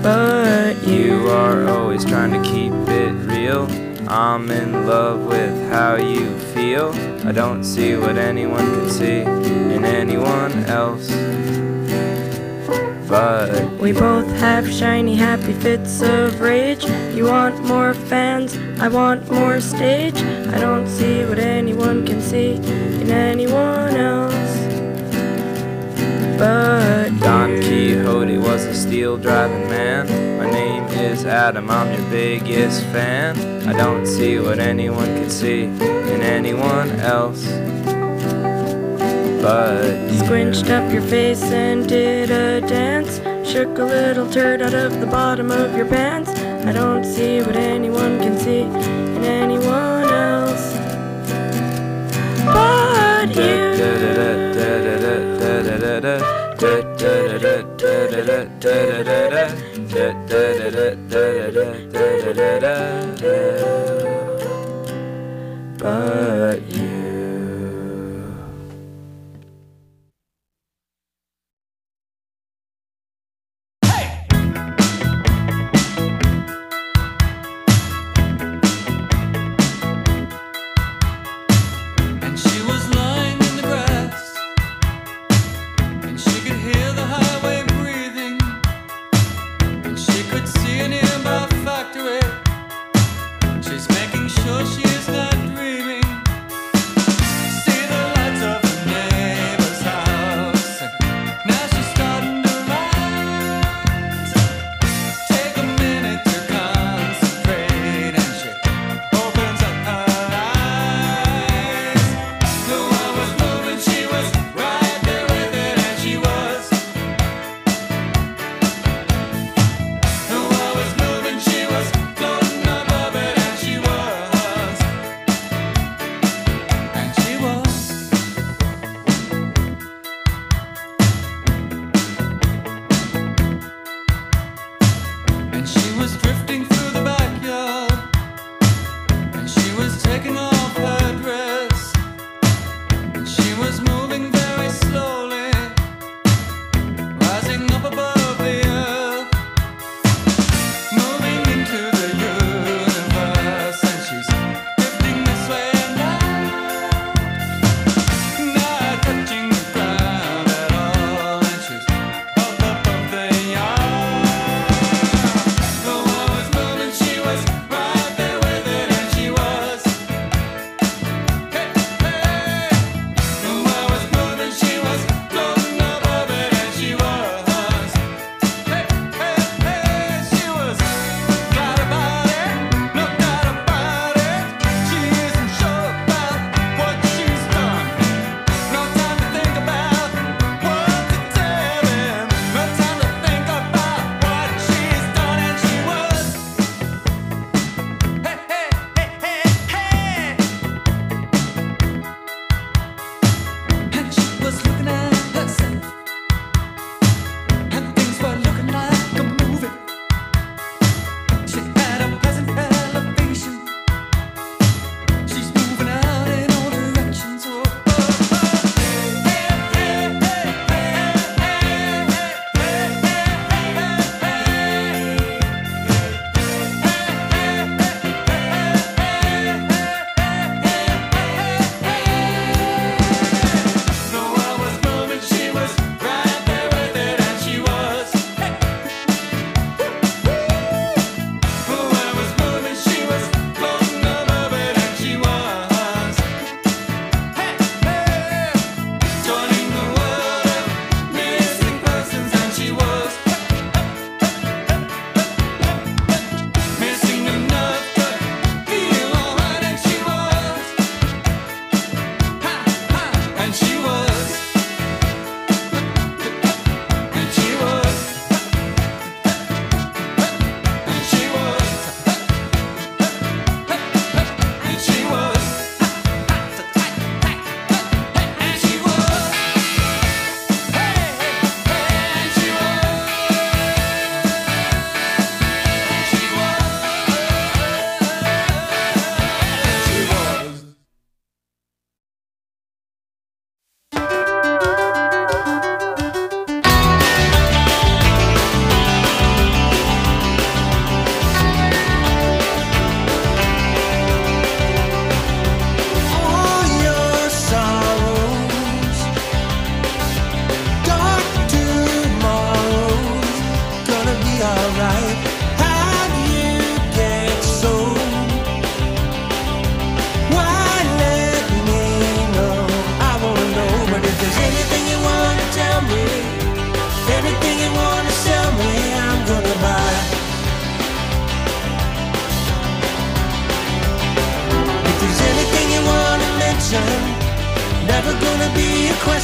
But you are always trying to keep it real. I'm in love with how you feel. I don't see what anyone can see in anyone else but we both have shiny, happy fits of rage. You want more fans, I want more stage. I don't see what anyone can see in anyone else but Don Quixote was a steel-driving man. My name is Adam, I'm your biggest fan. I don't see what anyone can see in anyone else but you. Squinched up your face and did a dance. Shook a little turd out of the bottom of your pants. I don't see what anyone can see in anyone else but you. But you.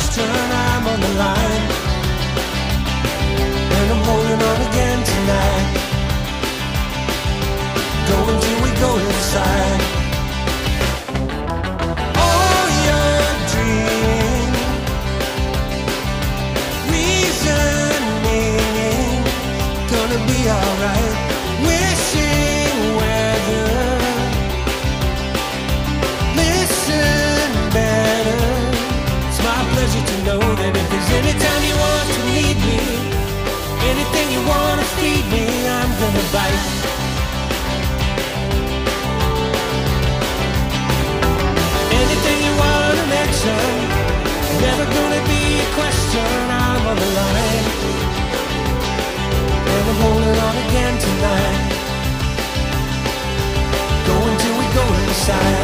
question, I'm on the line, and I'm holding on again tonight. Going till we go inside. All your dreams, reasoning, gonna be alright. Wishing weather, listen better. It's my pleasure to know that if there's any time you want to need me, anything you wanna feed me, I'm gonna bite. Anything you wanna mention, never gonna be a question. I'm on the line, and I'm holding on again tonight. Going till we go inside.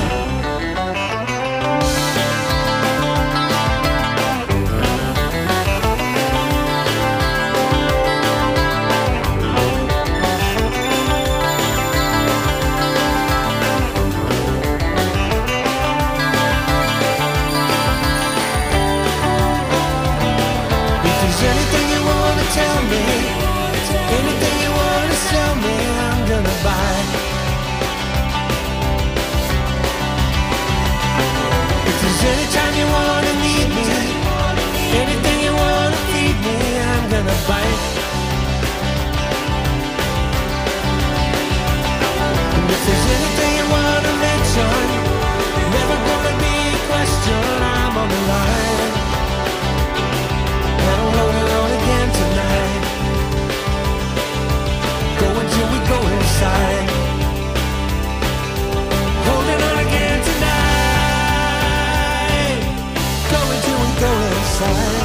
Tell me, anything you wanna sell me, I'm gonna buy. If there's any time you wanna need me, anything you wanna feed me, I'm gonna bite. And if there's anything you wanna mention, never gonna be a question. I'm on the line, and I'm holding on again tonight. Going till we go inside. Holding on again tonight. Going till we go inside.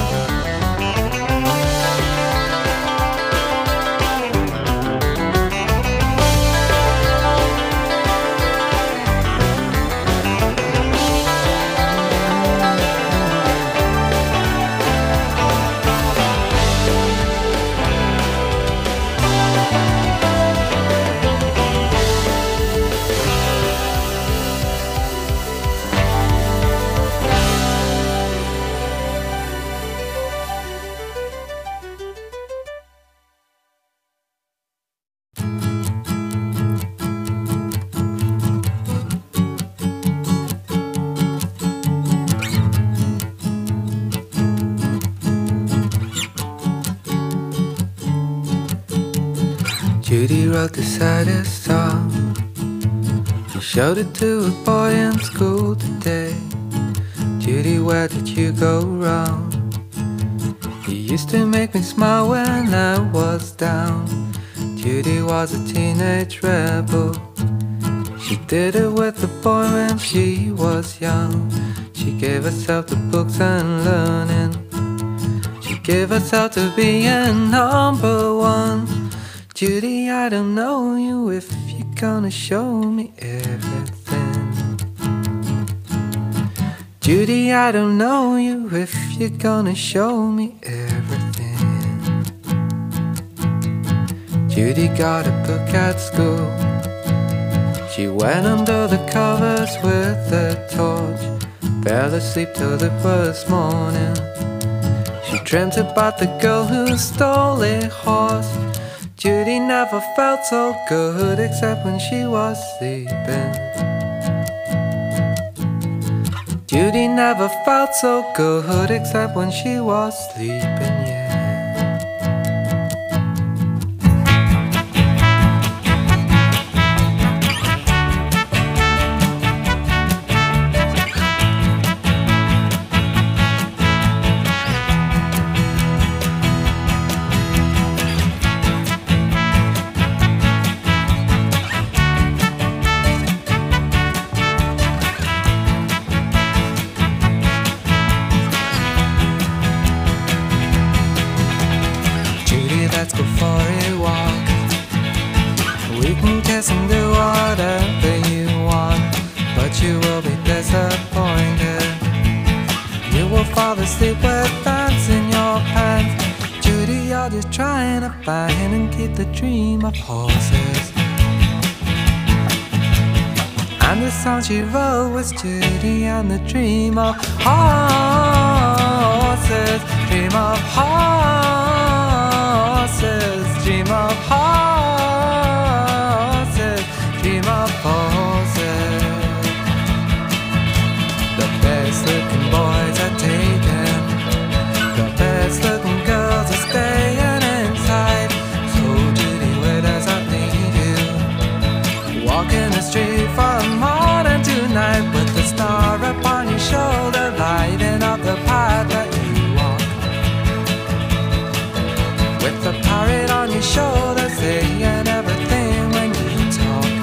Judy wrote the saddest song. She showed it to a boy in school today. Judy, where did you go wrong? You used to make me smile when I was down. Judy was a teenage rebel. She did it with a boy when she was young. She gave herself to books and learning. She gave herself to being number one. Judy, I don't know you if you're gonna show me everything. Judy, I don't know you if you're gonna show me everything. Judy got a book at school. She went under the covers with a torch. Fell asleep till it was morning. She dreamt about the girl who stole a horse. Judy never felt so good except when she was sleeping. Judy never felt so good except when she was sleeping, yeah. Let's go for a walk. We can kiss and do whatever you want, but you will be disappointed. You will fall asleep with dance in your pants. Judy, you're just trying to find and keep the dream of horses. And the song she wrote was Judy and the dream of horses. horses, dream of horses, dream of horses, dream of horses. The best looking boys are taken, the best looking girls are staying inside. So Judy, where does that leave you? Walking the street from morning to night with the star upon your shoulder, lighting up the path that you walk. With the parrot on your shoulder, saying everything when you talk.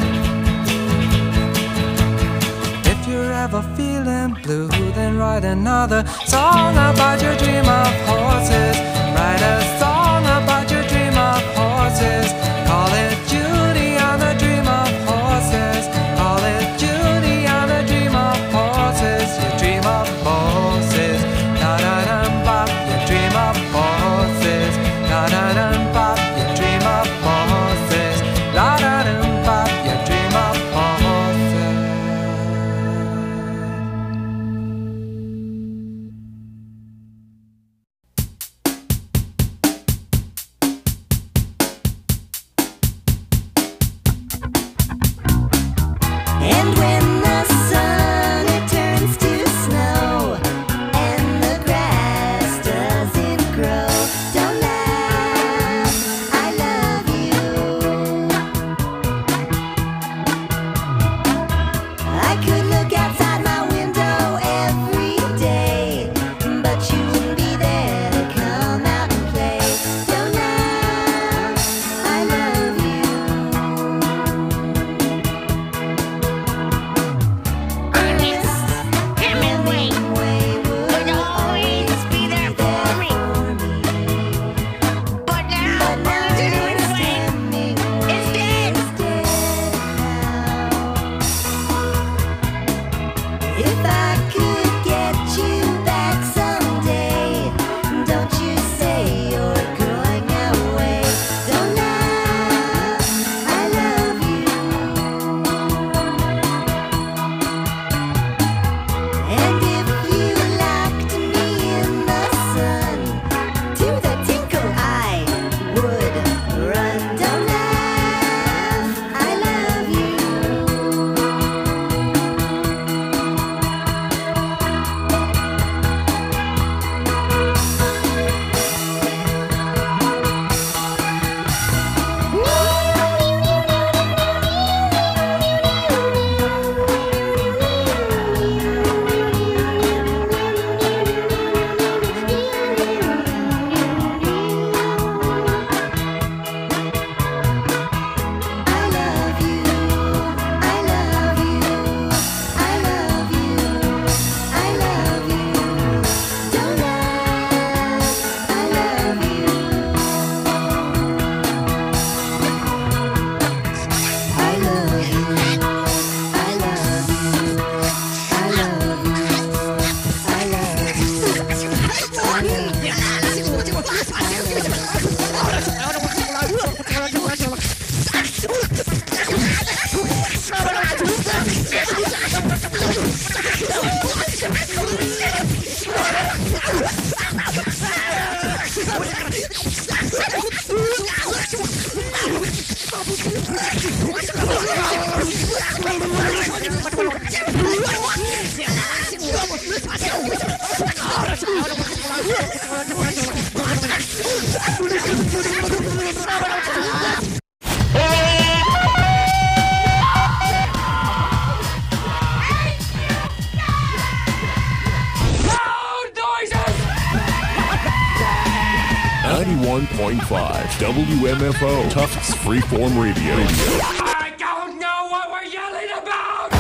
If you're ever feeling blue, then write another song about your dream of horses. Write a song about your dream of horses. Call it Judy on the dream of horses. Call it Judy on the dream of horses. You dream of horses. Da da dum bop. You dream of horses. Da da dum bop. You dream of horses. Da da dum bop. You dream of horses. And when the sun it turns to snow and the grass doesn't grow, don't laugh, I love you. I could look outside my window every day, but you wouldn't be there to come out and play. Don't laugh, I love you. Would always be there for me. But now Bernard's standing is dead now. If I could get you back someday, don't you say you're going away. Don't laugh, I love you. And if you locked me in the sun, to the tinkle I would run. Don't laugh, I love you. WMFO, Tufts Freeform Radio. I don't know what we're yelling about!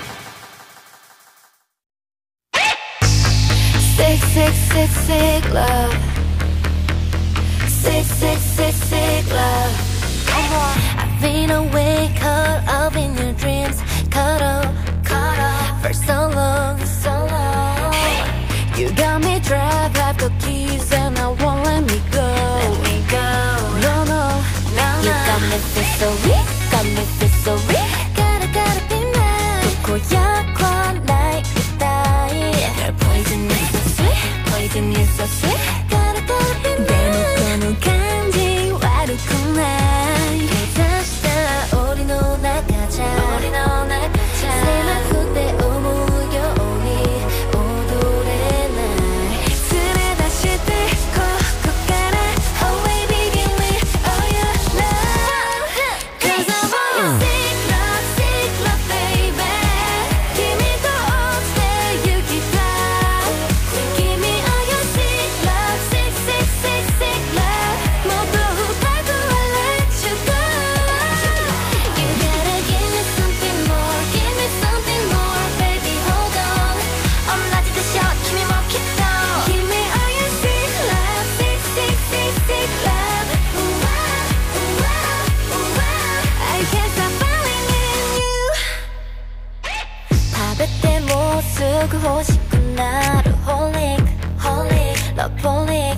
Sick, sick, sick, sick love. Sick, sick, sick, sick love. Come on. I've been awake, caught up in your dreams. Caught up for so long, so long. You got me trapped, I've got keys and I won't let me go. Let me go. No, no, no, no. You got me feel so weak, got me feel so weak. Gotta be mine. 고약한 like you die. Your poison is so sweet, poison is so sweet. 싶은 나를 홀릭 러폴릭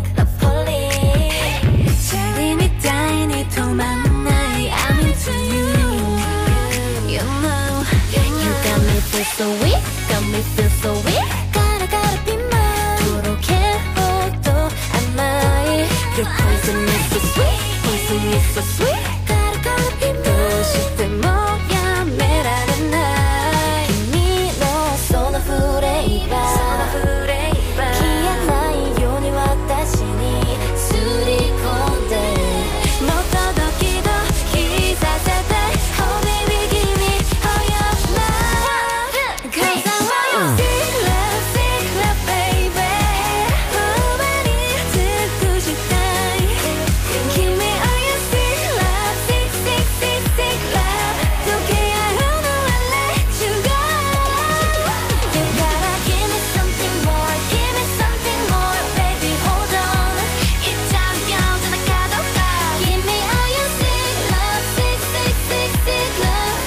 재림이 따윈이 도망 나의 I'm into you You know You got me feel so weak Got me feel so weak gotta be mine 부록해도 아마이 Your poison is so sweet Poison is so sweet gotta be mine 또 싶대 뭐야 매라는 날君のその触れ消えないように私にすり込んでもっとドキドキさせて Oh baby give me all your love Cause I want your sick love baby 더 많이 듣고 싶다 Give me all your sick love sick love Don't care I don't know I'll let you go You gotta give me something more baby hold on 입장경 전화가도 Give me all your sick love sick love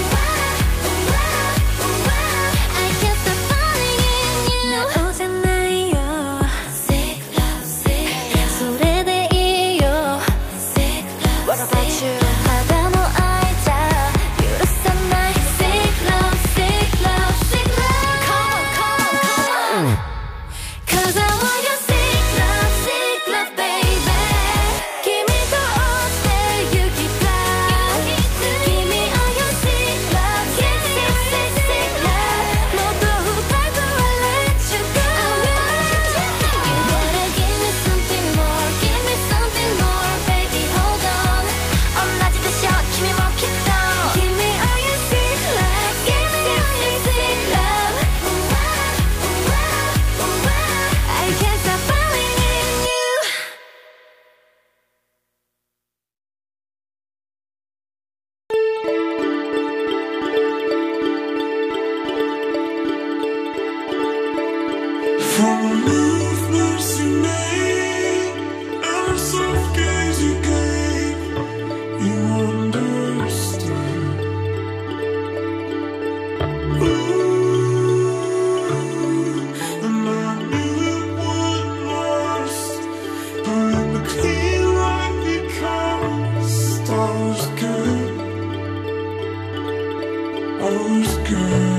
I can't stop falling in you 날 오잖아요 sick love 소리대이요 sick love What about you 하다 너 알자 You're the sunlight sick love Come on Cause I want your sick love baby Give me the all day you keep fly Give me all your sick love sick love 모두 밟고 I'll let you go You gotta give me something more baby hold on 엄나지듯이 힘이 먹겠다 Give me all your sick love sick love I can't stop falling in you From the movements you made and the soft gaze you gave, you understood. Ooh, and I knew it wasn't lost, but in the clean light because I was good. I was good.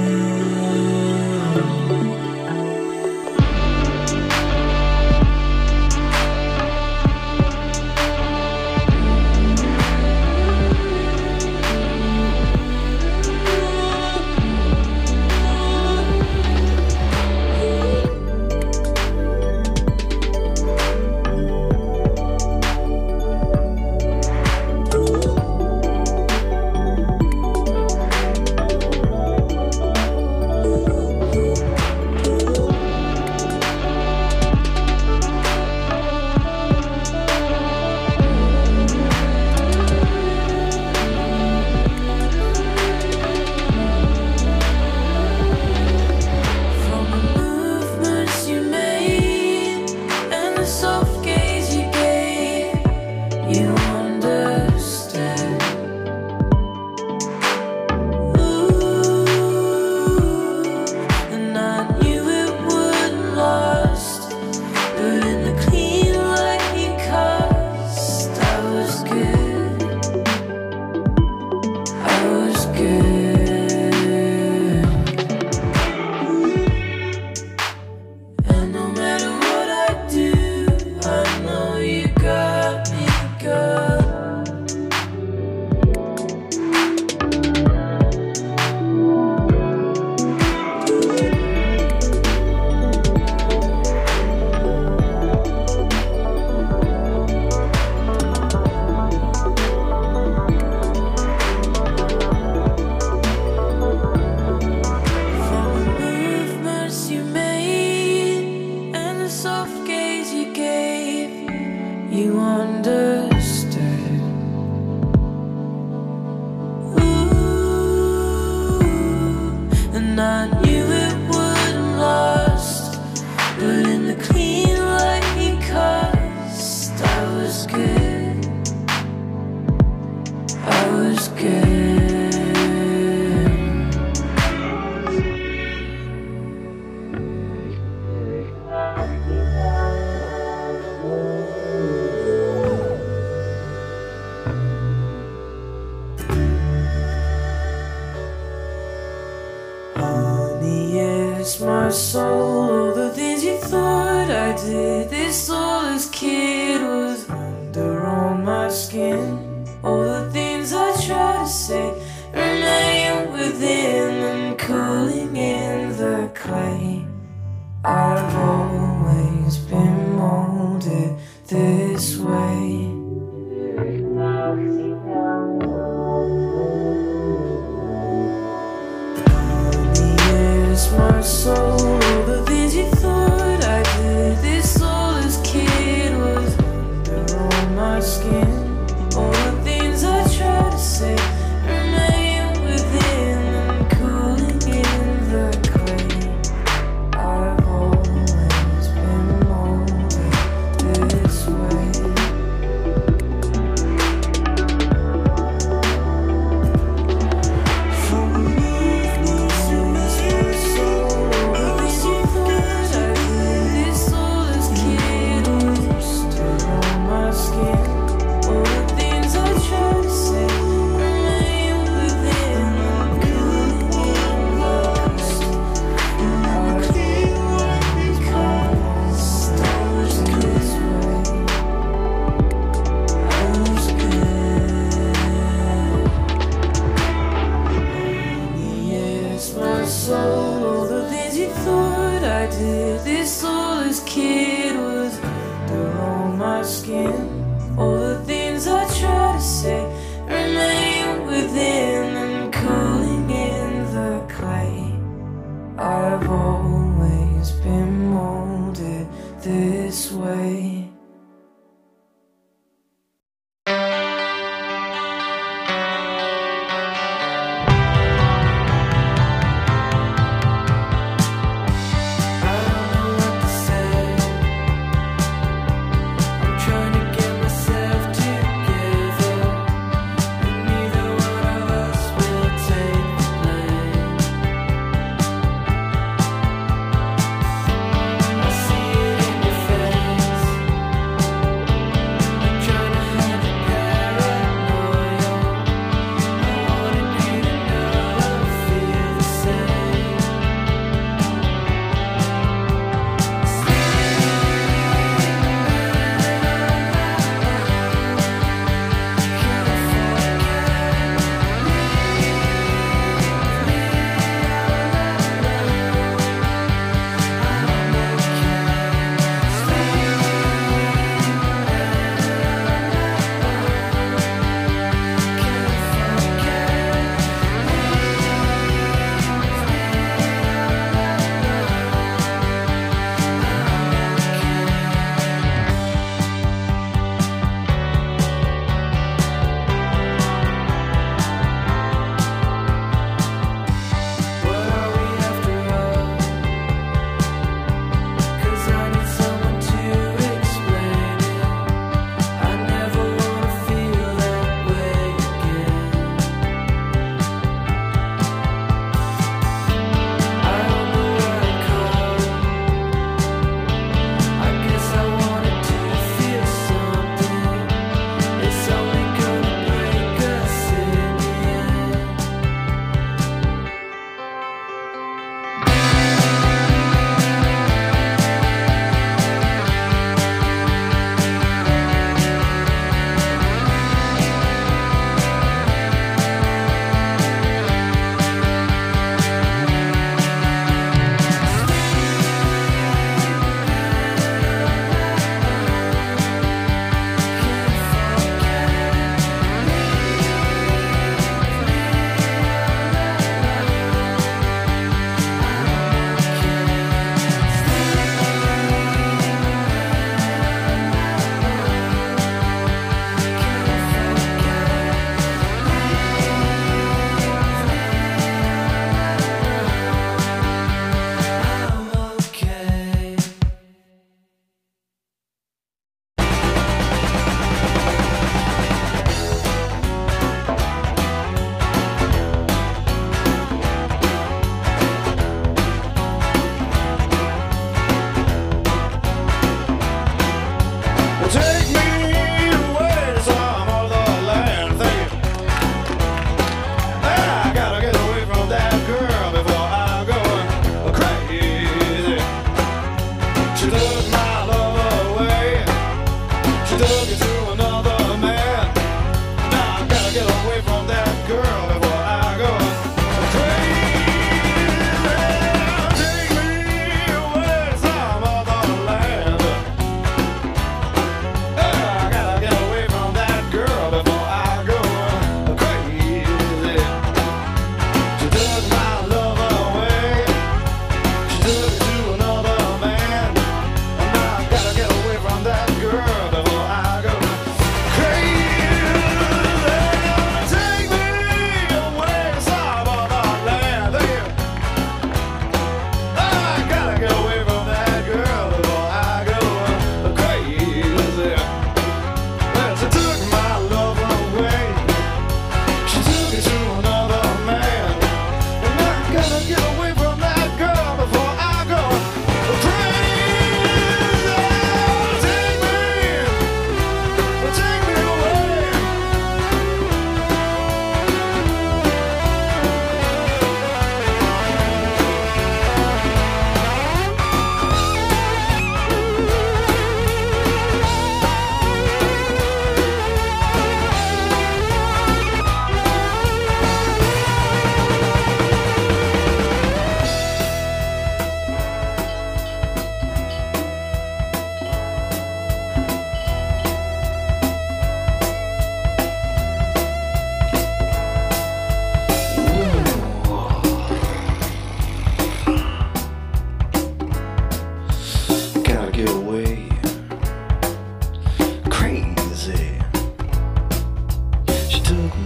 my soul. All the things you thought I did, this soulless kid was under on my skin. All the things I try to say remain within and cooling in the clay. I've always been molded this way. My soul, the things you thought I did, this soulless kid was under on my skin. All the things I tried to say remain within and cooling in the clay. I've always been molded this way. From evening to my soul.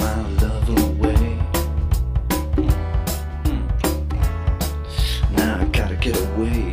my love away. Now I gotta get away.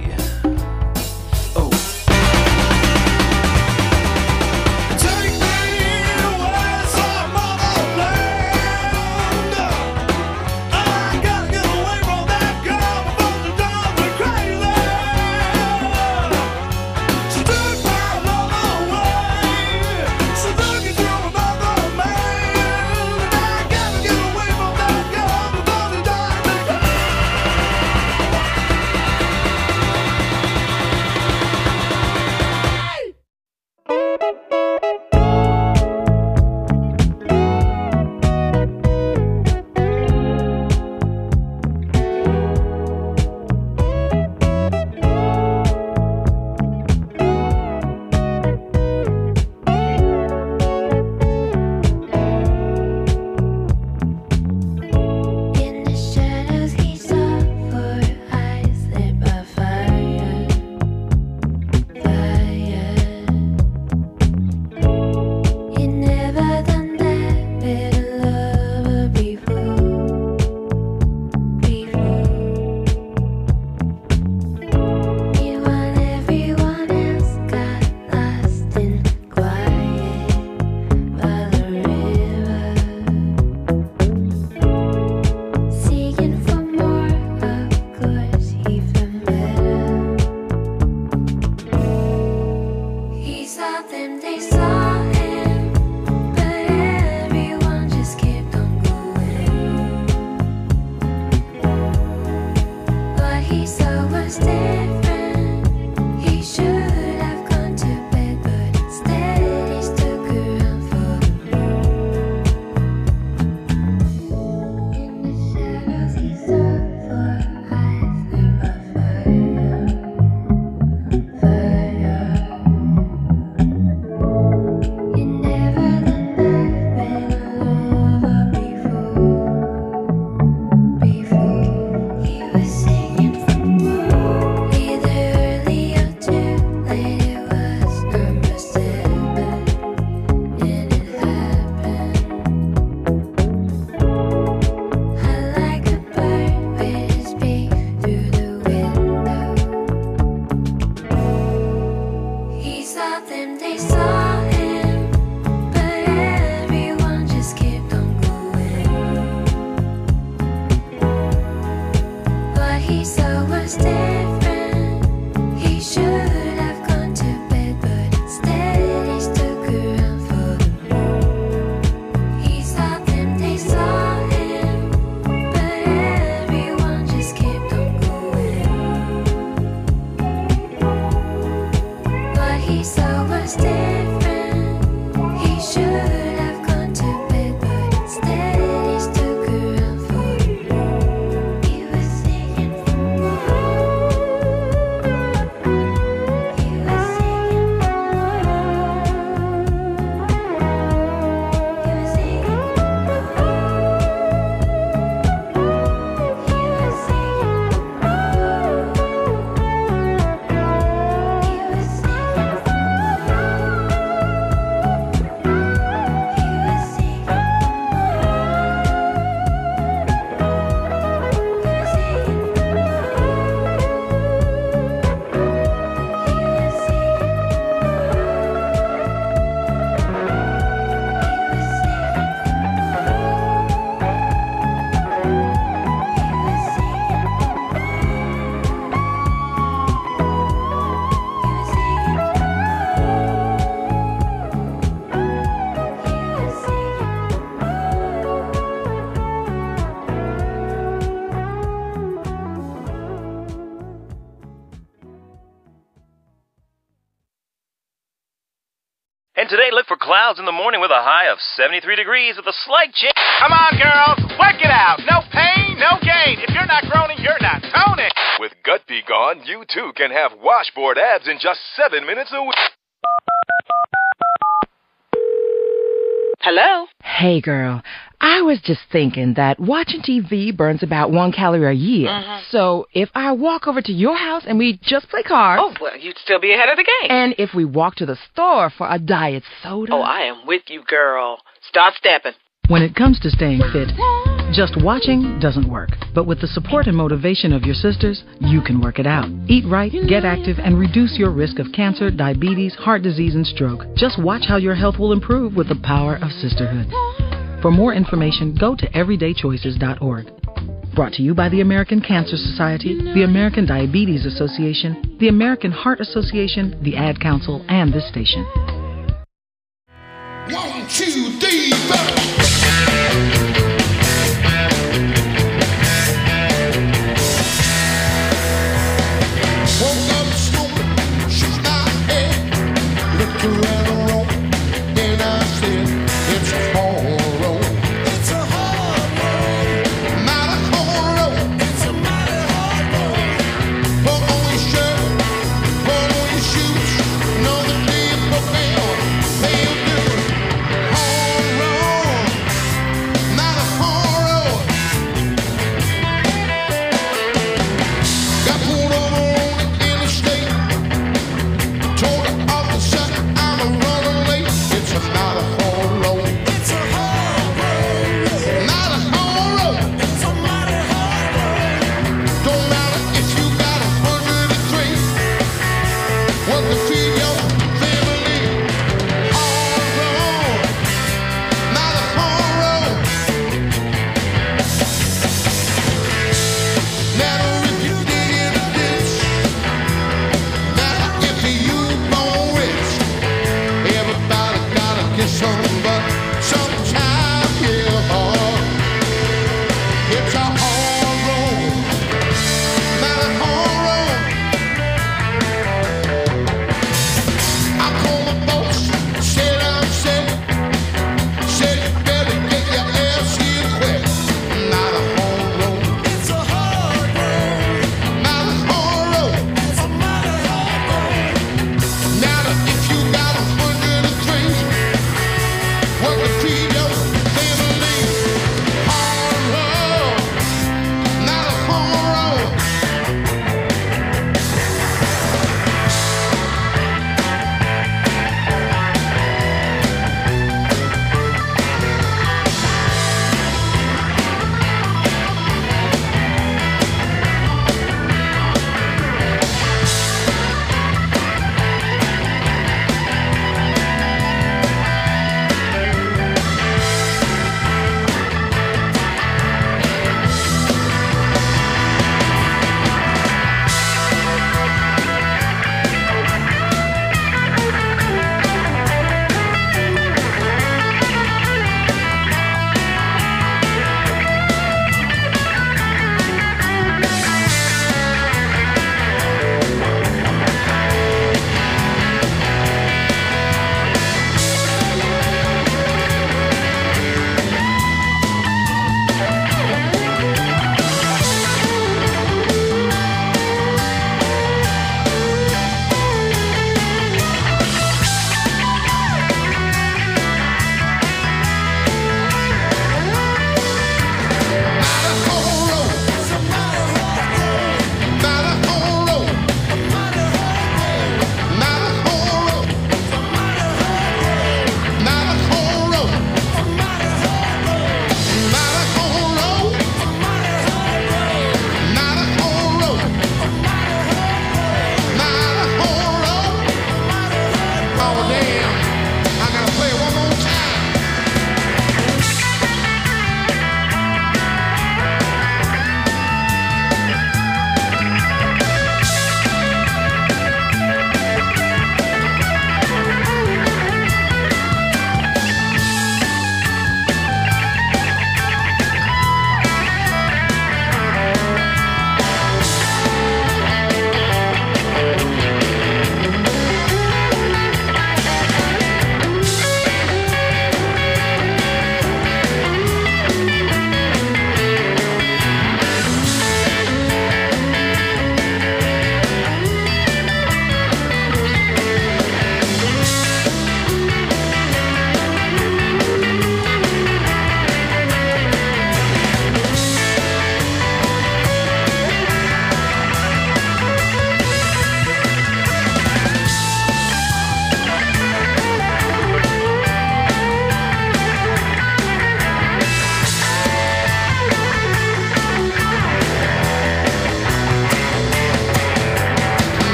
And today, look for clouds in the morning with a high of 73 degrees with a slight chance. Come on, girls, work it out. No pain, no gain. If you're not groaning, you're not toning. With Gut Be Gone, you too can have washboard abs in just 7 minutes a week. Hello? Hey, girl. I was just thinking that watching TV burns about 1 calorie a year. Mm-hmm. So if I walk over to your house and we just play cards... Oh, well, you'd still be ahead of the game. And if we walk to the store for a diet soda... Oh, I am with you, girl. Start stepping. When it comes to staying fit, just watching doesn't work. But with the support and motivation of your sisters, you can work it out. Eat right, get active, and reduce your risk of cancer, diabetes, heart disease, and stroke. Just watch how your health will improve with the power of sisterhood. For more information, go to everydaychoices.org. Brought to you by the American Cancer Society, the American Diabetes Association, the American Heart Association, the Ad Council, and this station. 1, 2, 3, 4. Woke up smoking, she's not dead. Looked around the room, then I said, it's a hard road. It's a hard road. Mighty hard road. It's a mighty hard road. Put on your shirt, put on your shoes. Know the day you put me on, they'll do it. Hard road.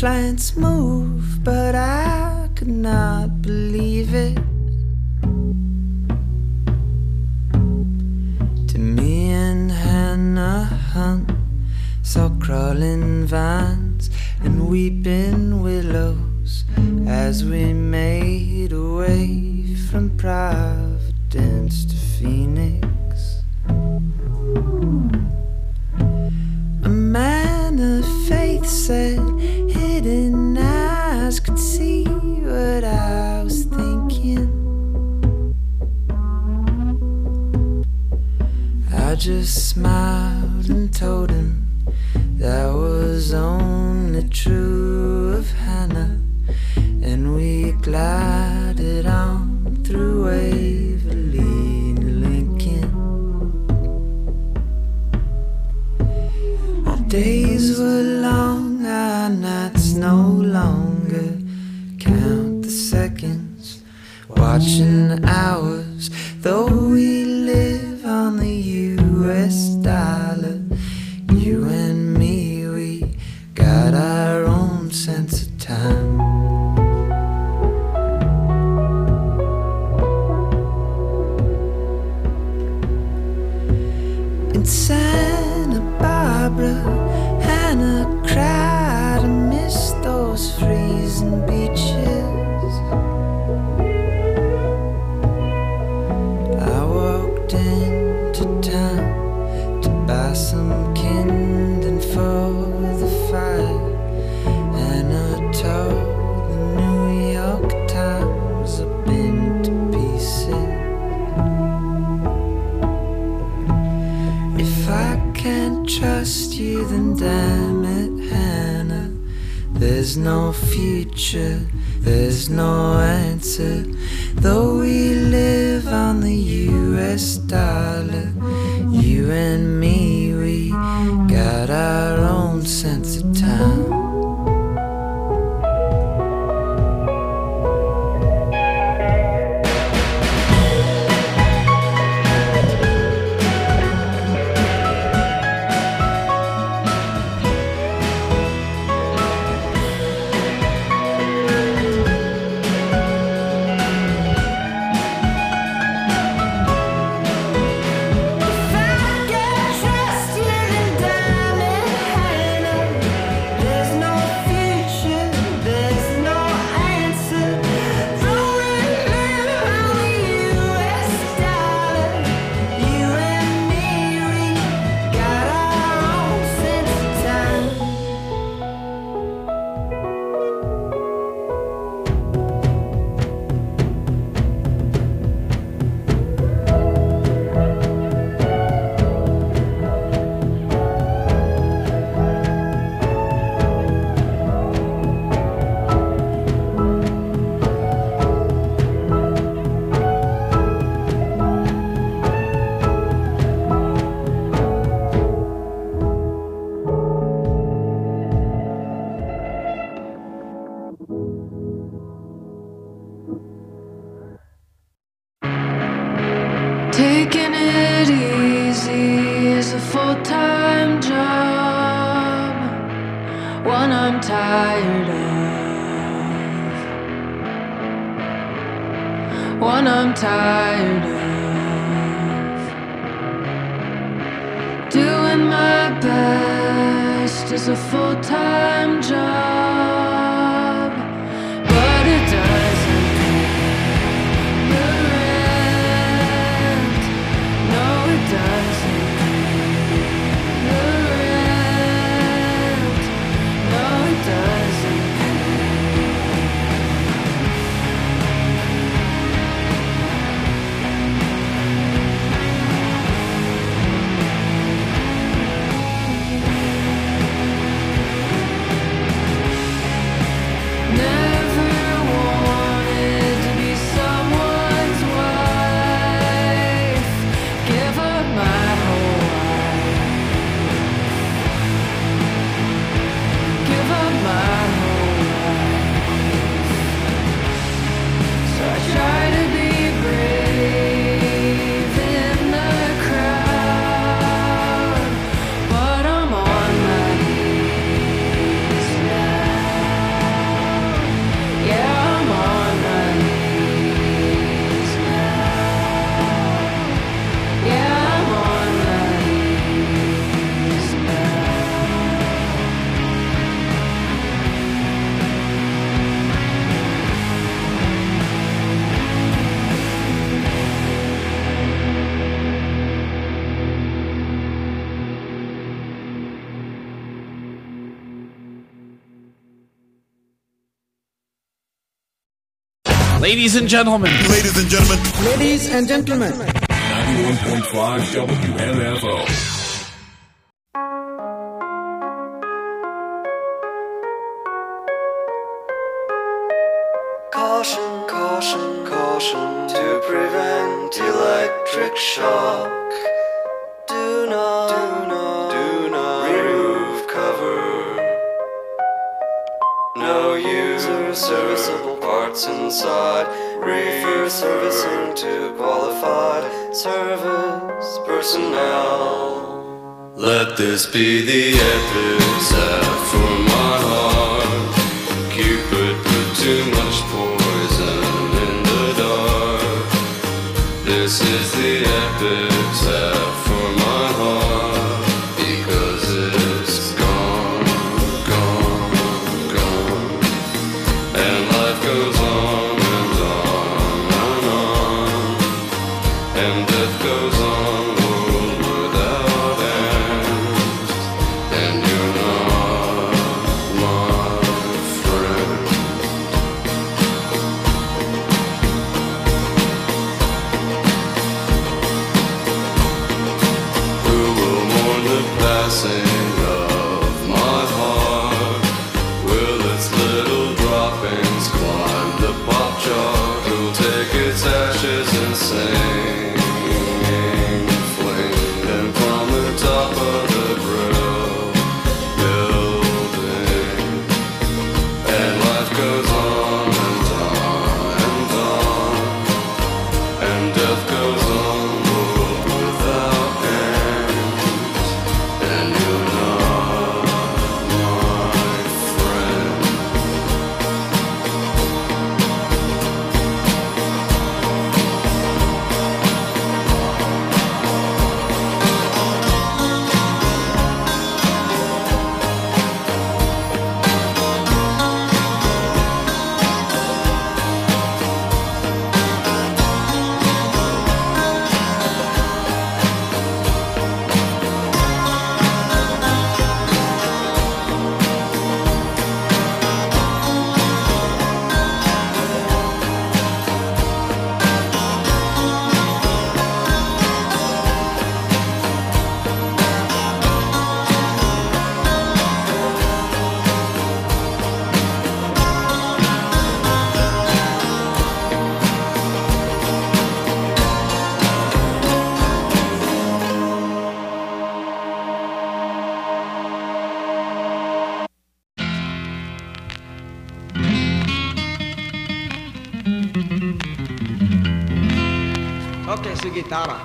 plants move, but I could not believe it. To me and Hannah Hunt saw crawling vines and weeping willows as we made our way from Providence to Phoenix. A man of faith said hidden eyes could see what I was thinking. I just smiled and told him that was only true of Hannah, and we glided on through Waverly and Lincoln. Our days were long, our nights no longer. Count the seconds, watching the hours, though we live on the US dollar. You and me, we got our own sense of time. In Santa Barbara, Hannah cried, I miss those freezing beaches. I walked into town to buy some kindling for the fire, and I told the New York Times I've been to pieces. If I can't trust you, then damn it, Hannah, there's no future, there's no answer. Though we live on the US dollar, you and me, we got our own sense of time. Taking it easy is a full-time job, one I'm tired of, one I'm tired of. Doing my best is a full-time job, but it doesn't Ladies and gentlemen. Ladies and gentlemen. Ladies and gentlemen. 91.5 WMFO. Caution, caution, caution to prevent electric shock. Do not remove cover. No user serviceable parts inside. Refer servicing to qualified service personnel. Let this be the epitaph for my heart. Cupid put too much poison in the dark. This is the epitaph for my heart, because it's gone, gone, gone. And life goes on and on and on. And death goes on, world without end. And you're not my friend. Who will mourn the passing of my heart? Will its little droppings climb the pop chart? Who'll take its ashes and sing, fling them from the top of the grill building? And life goes on and on and on. And death goes on, world without end. And you're not my friend. Okay, su guitarra.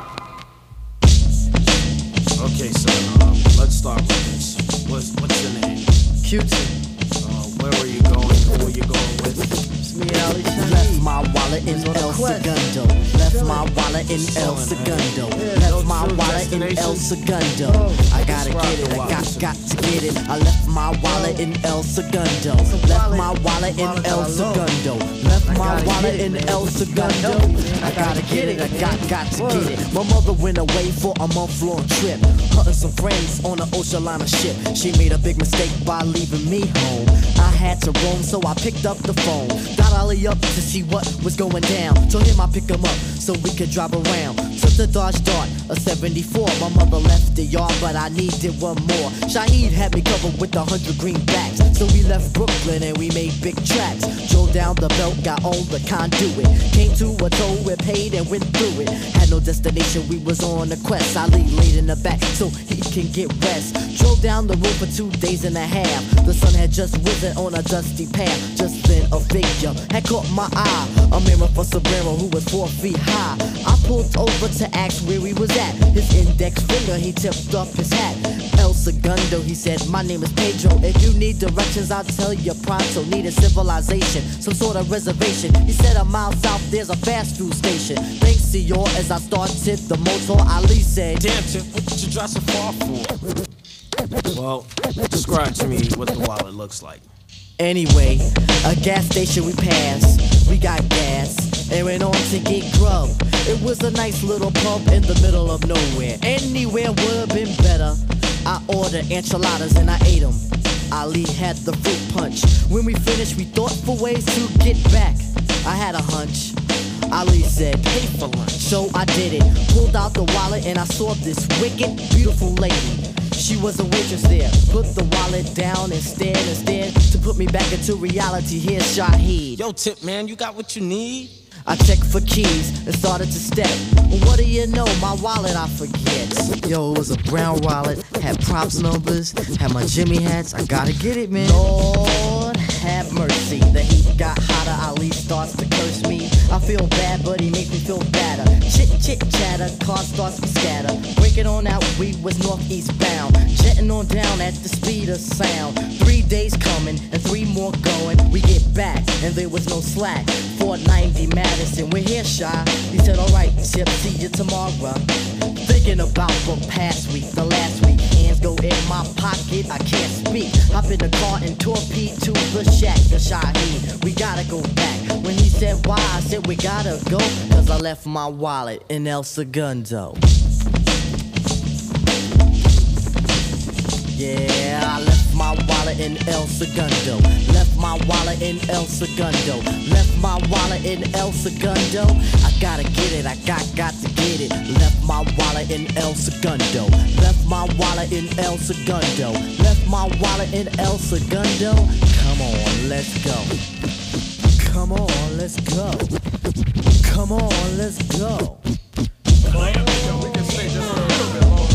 Okay, so let's start with this. What's your name? Q-Tip. Where were you going? Who were you going with? It's me, Ali Chinese. Left my wallet in El Segundo. Left my wallet in El Segundo. Left my wallet in El Segundo. I gotta get it, I got to get it. I left my wallet in El Segundo. Left my wallet in El Segundo. Left my wallet in El Segundo. I gotta get it, I got to get it. My mother went away for a month-long trip, hunting some friends on an ocean liner ship. She made a big mistake by leaving me home. I had to roam, so I picked up the phone. Dialed Ali up to see what was going down. Told him I'd pick him up so we could drive around. Took the Dodge Dart, a 74. My mother left the yard, but I needed one more. Shaheed had me covered with 100 greenbacks. So we left Brooklyn and we made big tracks. Drove down the belt, got on the conduit. Came to a toll, we paid and went through it. Had no destination, we was on a quest. Ali laid in the back so he can get rest. Drove down the road for 2 days and a half. The sun had just risen on a dusty path. Just then a figure had caught my eye. A mirror for Sombrero who was 4 feet high. I pulled over to ask where he was at. His index finger, he tipped up his hat. El Segundo, he said, my name is Pedro. If you need directions, I'll tell you pronto. Need a civilization, some sort of reservation. He said a mile south, there's a fast food station. Thanks, senor, as I started the motor, Ali said, damn, Tip, what did you drive so far for? Well, describe to me what the wallet looks like. Anyway, a gas station we passed. We got gas and went on to get grub. It was a nice little pub in the middle of nowhere. Anywhere would have been better. I ordered enchiladas and I ate them. Ali had the fruit punch. When we finished, we thought for ways to get back. I had a hunch. Ali said, pay for lunch. So I did it. Pulled out the wallet and I saw this wicked, beautiful lady. She was a waitress there. Put the wallet down and stared to put me back into reality. Here's Shaheed. Yo, Tip, man, you got what you need? I checked for keys and started to step. What do you know? My wallet I forget. Yo, it was a brown wallet, had props numbers, had my Jimmy hats. I gotta get it, man. Lord have mercy. The heat got hotter. Ali starts to curse me. I feel bad, but he makes me feel badder. Chit chit chatter, car starts to scatter. Breaking on out, we was northeast bound. Jetting on down at the speed of sound. 3 days coming and 3 more going. We get back and there was no slack. 490 Madison, we're here, Shy. He said, alright, Chip, see you tomorrow. Thinking about the past week, the last week. Hands go in my pocket, I can't speak. Hop in the car and torpedo to the shack, the Shaheed. We gotta go back. When he said why, I said we gotta go. Cause I left my wallet in El Segundo. Yeah, I left my wallet in El Segundo. Left my wallet in El Segundo. Left my wallet in El Segundo. I gotta get it, I got to get it. Left my wallet in El Segundo. Left my wallet in El Segundo. Left my wallet in El Segundo. Come on, let's go. Come on, let's go. Come on, let's go. We can stay just a little bit longer.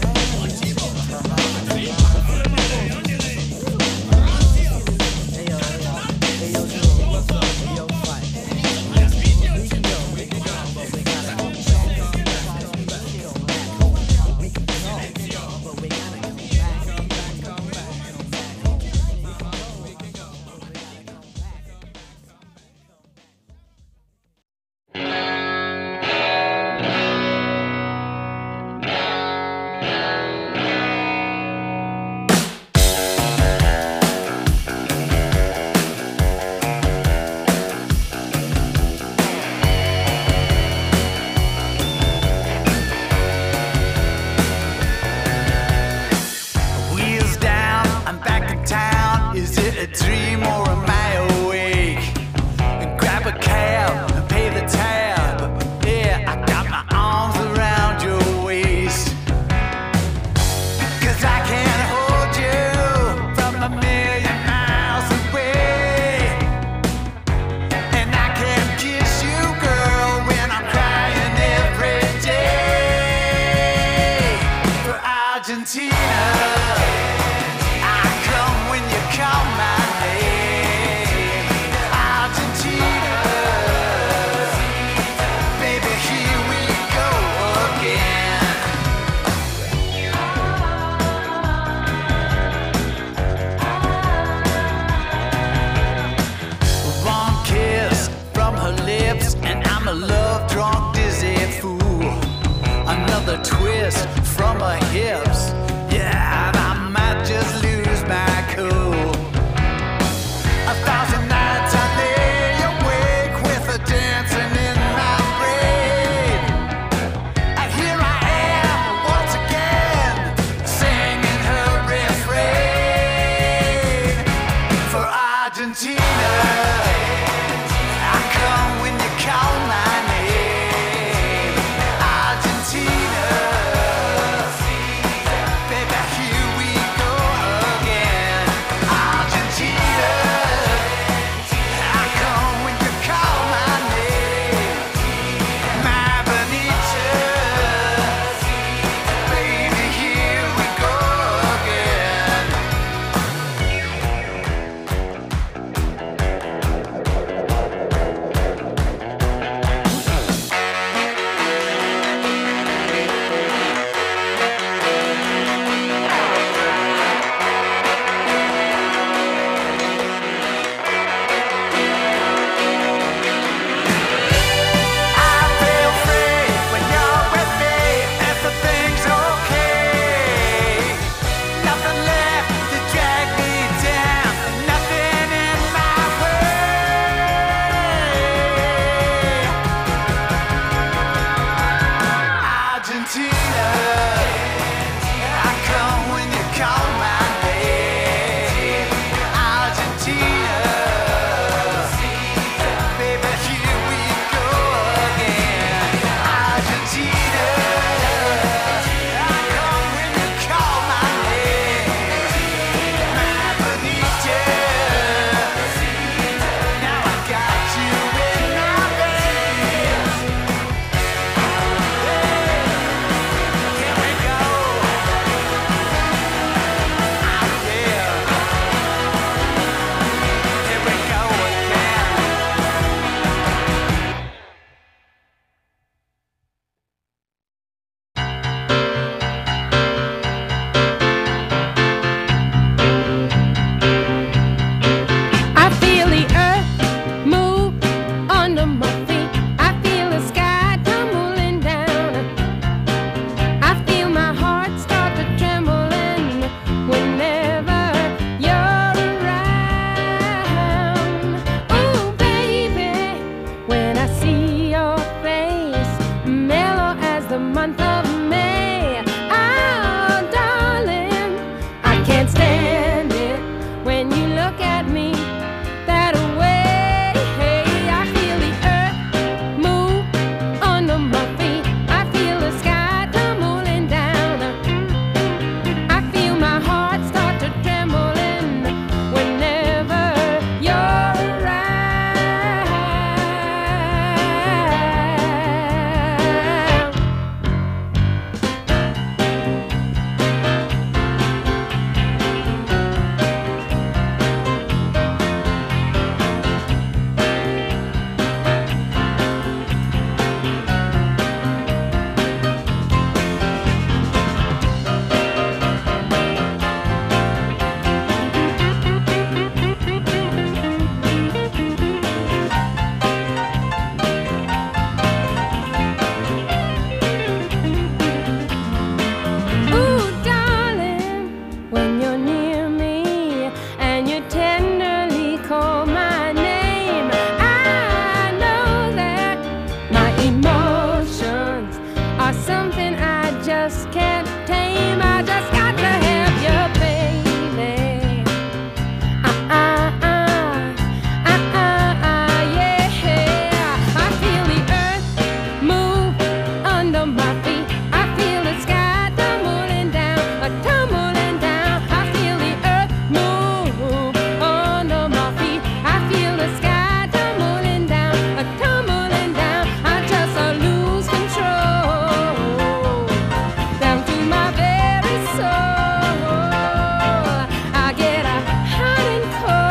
Twist from her hips, yeah, and I might just lose my cool. 1,000 nights I lay awake with her dancing in my brain, and here I am once again singing her refrain. For Argentina, I come when you call my name. Argentina, month of May. Oh, darling, I can't stand it when you look at me that way. I feel the earth move under my feet. I feel the sky tumbling down. I feel my heart start to trembling whenever you're around. Ooh, darling, when you're near me and you tenderly call my name, I know that my emotions are something I just can't tame. I just got to have you, baby. Yeah. I feel the earth move under my feet. I feel the sky tumbling down, tumbling down. I feel the earth move under my feet. I feel the sky tumbling down, tumbling down. I just lose control down to my very soul. I get hot and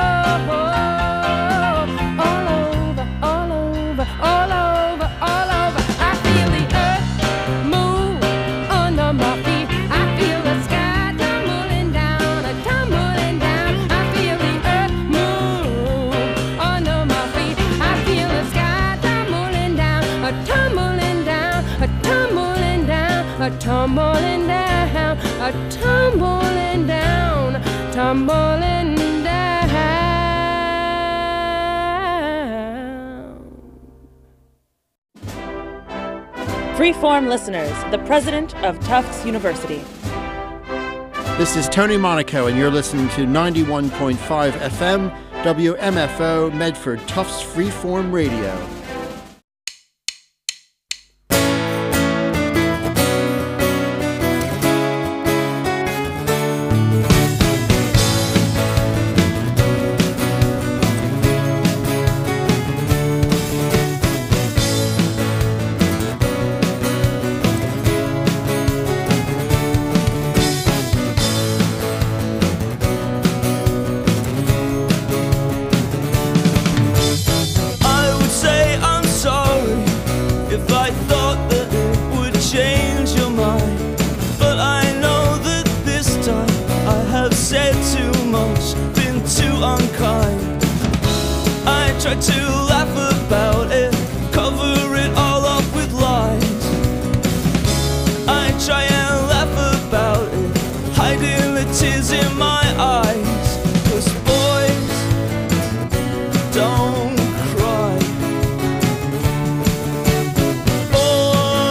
cold all over, all over, all over, all over. I feel the earth move under my feet. I feel the sky tumbling down, tumbling down. I feel the earth move under my feet. I feel the sky tumbling down, tumbling down, tumbling down, tumbling down, tumbling down, tumbling down. Freeform listeners, the president of Tufts University. This is Tony Monaco, and you're listening to 91.5 FM, WMFO, Medford, Tufts Freeform Radio. I would say I'm sorry if I thought that it would change your mind. But I know that this time I have said too much, been too unkind. I tried to laugh